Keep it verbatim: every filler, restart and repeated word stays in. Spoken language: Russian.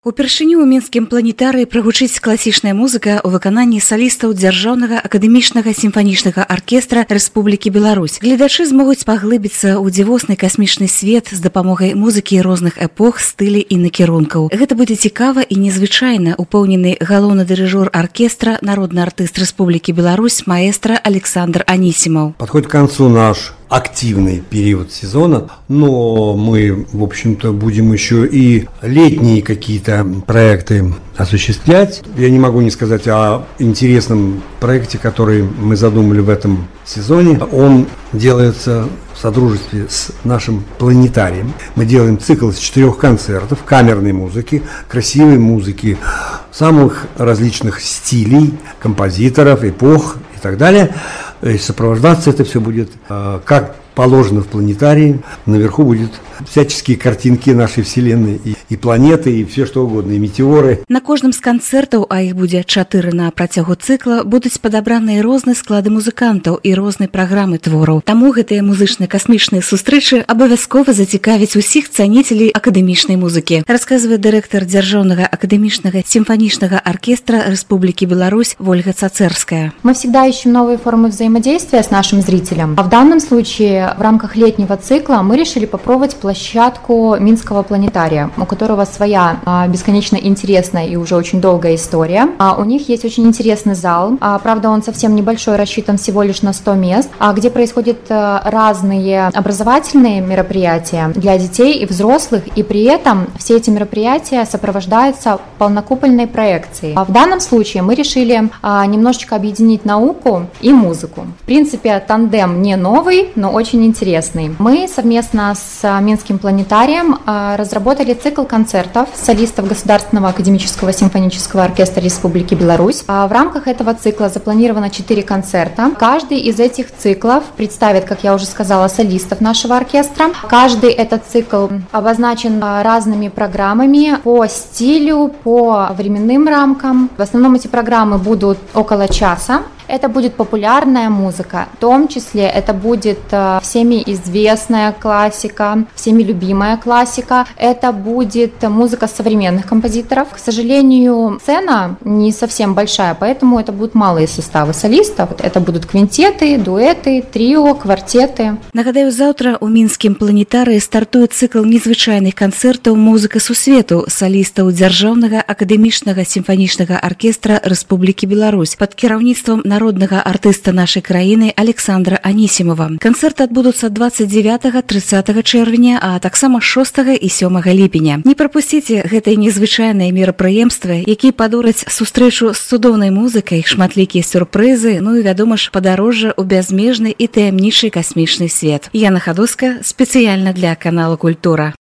Упершыню ў мінскім планетарыі прагучыць класічная музыка ў выкананні салістаў дзяржаўнага акадэмічнага сімфанічнага аркестра Рэспублікі Беларусь. Гледачы змогуць паглыбіцца ў дзівосны касмічны свет з дапамогай музыкі розных эпох, стылі і накірункаў. Гэта будзе цікава і незвычайна, упэўнены галоўны дырыжор аркестра, народны артыст Рэспублікі Беларусь, маэстро Александр Анисимов. Подходит к концу наш активный период сезона, но мы, в общем-то, будем еще и летние какие-то проекты осуществлять. Я не могу не сказать о интересном проекте, который мы задумали в этом сезоне. Он делается в содружестве с нашим планетарием. Мы делаем цикл из четырех концертов камерной музыки, красивой музыки, самых различных стилей, композиторов, эпох и так далее. И сопровождаться это все будет э, как положено в планетарии. Наверху будут всяческие картинки нашей Вселенной, и, и планеты, и все что угодно, и метеоры. На кожным з канцэртаў, а іх будзе чатыры на працягу цыкла, будуць падабраныя розныя склады музыкантаў і розныя праграмы твораў. Таму гэтыя музычна-касмічныя сустрэчы абавязкова зацікавяць усіх цаніцелей акадэмічнай музыкі, расказвае дырэктар дзяржаўнага акадэмічнага сімфанічнага оркестра Республики Беларусь Ольга Цацерская. Мы всегда ищем новые формы взаимодействия с нашим зрителем. А в данном случае в рамках летнего цикла мы решили попробовать площадку Минского планетария, у которого своя а, бесконечно интересная и уже очень долгая история. А, у них есть очень интересный зал, а, правда он совсем небольшой, рассчитан всего лишь на сто мест, а, где происходят а, разные образовательные мероприятия для детей и взрослых, и при этом все эти мероприятия сопровождаются полнокупольной проекцией. А в данном случае мы решили а, немножечко объединить науку и музыку. В принципе, тандем не новый, но очень интересный. Мы совместно с Минским планетарием разработали цикл концертов солистов Государственного академического симфонического оркестра Республики Беларусь. В рамках этого цикла запланировано четыре концерта. Каждый из этих циклов представит, как я уже сказала, солистов нашего оркестра. Каждый этот цикл обозначен разными программами по стилю, по временным рамкам. В основном эти программы будут около часа. Это будет популярная музыка, в том числе это будет э, всеми известная классика, всеми любимая классика, это будет музыка современных композиторов. К сожалению, сцена не совсем большая, поэтому это будут малые составы солистов, это будут квинтеты, дуэты, трио, квартеты. Нагадаю, заўтра у Мінскім планетарыі стартуе цыкл незвычайных канцэртаў «Музыка сусвету» салістаў дзяржаўнага акадэмічнага сімфанічнага аркестра Рэспублікі Беларусь пад кіраўніцтвам народного артиста нашей краіны Александра Анисимова. Концерты адбудуцца двадцать девятого тридцатого чэрвеня, а таксама шостага і сёмага ліпеня. Не прапусціце гэтае незвычайнае мерапрыемства, якія падораць сустрэчу з цудоўнай музыкай, шматлікія сюрпрызы, ну і, вядома ж, падарожжа ў бязмежны і таямнічы касмічны свет. Яна Хадуска спецыяльна для канала Культура.